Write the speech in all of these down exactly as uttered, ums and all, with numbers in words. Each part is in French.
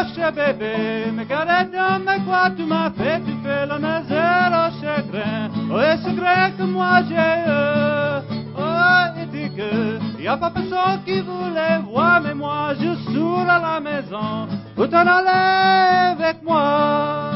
cher bébé, mais regardez donc, mais quoi tu m'as fait, tu fais la misère au chagrin. Oh, et chagrin que moi j'ai eu. Oh, et dis que y a pas personne qui voulait voir, mais moi je suis à la maison. Vous t'en allez avec moi.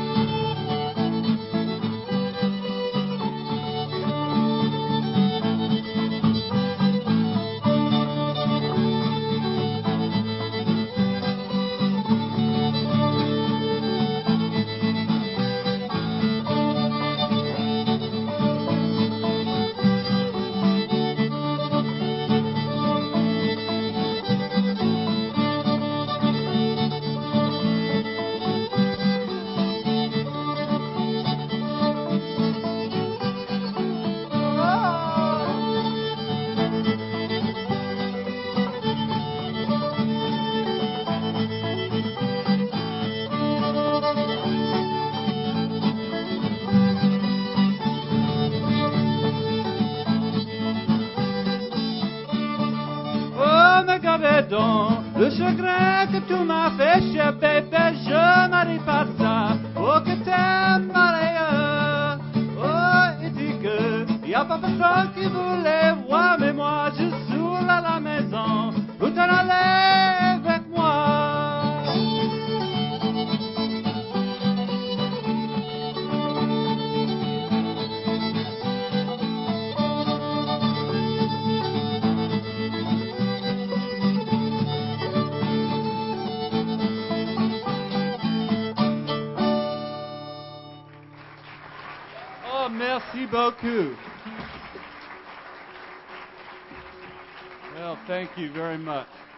Regardez donc le chagrin que tu m'as fait, cher bébé, je m'arrive pas ça. Oh, que t'es malheureux. Oh, et dis que y a pas personne qui voulait voir, mais moi je suis à la maison. Vous t'en allez avec moi. Oh, merci beaucoup. Well, thank you very much.